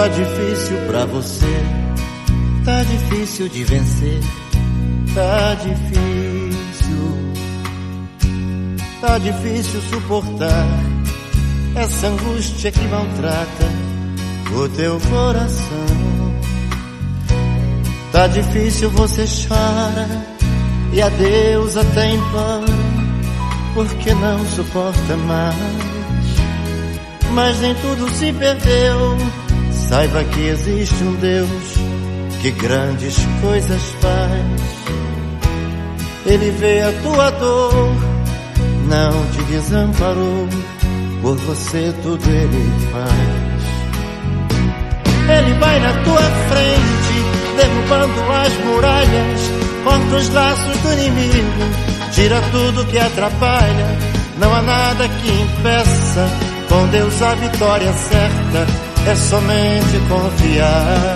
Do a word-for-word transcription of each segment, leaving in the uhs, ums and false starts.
Tá difícil pra você, tá difícil de vencer, tá difícil, tá difícil suportar essa angústia que maltrata o teu coração. Tá difícil, você chora e a Deus até implora, porque não suporta mais. Mas nem tudo se perdeu, saiba que existe um Deus que grandes coisas faz. Ele vê a tua dor, não te desamparou, por você tudo Ele faz. Ele vai na tua frente, derrubando as muralhas, corta os laços do inimigo, tira tudo que atrapalha. Não há nada que impeça, com Deus a vitória certa, é somente confiar.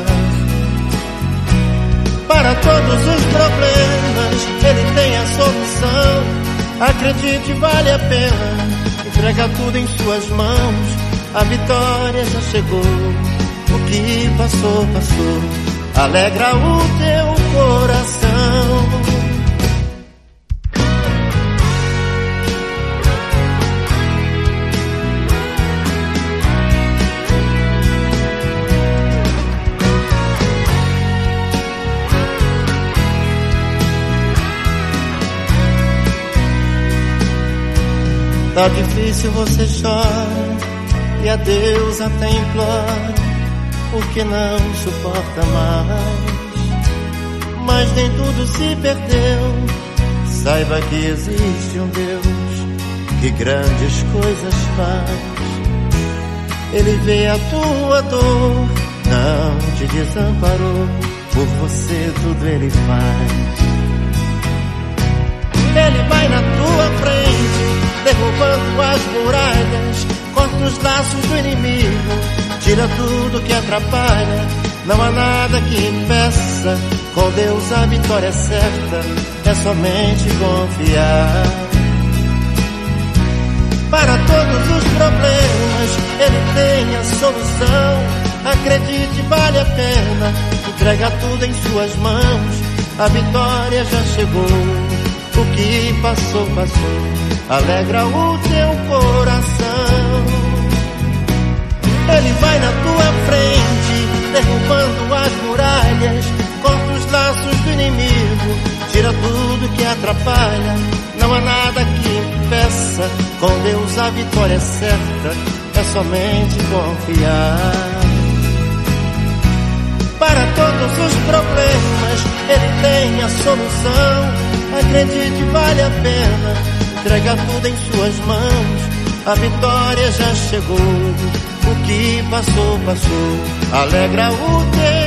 Para todos os problemas, Ele tem a solução. Acredite, vale a pena, entrega tudo em suas mãos. A vitória já chegou, o que passou, passou. Alegra o teu coração. Tá difícil, você chora e a Deus até implora, porque não suporta mais. Mas nem tudo se perdeu, saiba que existe um Deus que grandes coisas faz. Ele vê a tua dor, não te desamparou, por você tudo Ele faz. Ele vai na tua frente, derrubando as muralhas, corta os laços do inimigo, tira tudo que atrapalha. Não há nada que impeça, com Deus a vitória é certa, é somente confiar. Para todos os problemas, Ele tem a solução. Acredite, vale a pena, entrega tudo em suas mãos. A vitória já chegou, o que passou, passou. Alegra o teu coração. Ele vai na tua frente, derrubando as muralhas, corta os laços do inimigo, tira tudo que atrapalha. Não há nada que impeça, com Deus a vitória é certa, é somente confiar. Para todos os problemas, Ele tem a solução. Acredite, vale a pena, entrega tudo em suas mãos. A vitória já chegou, o que passou, passou. Alegra o teu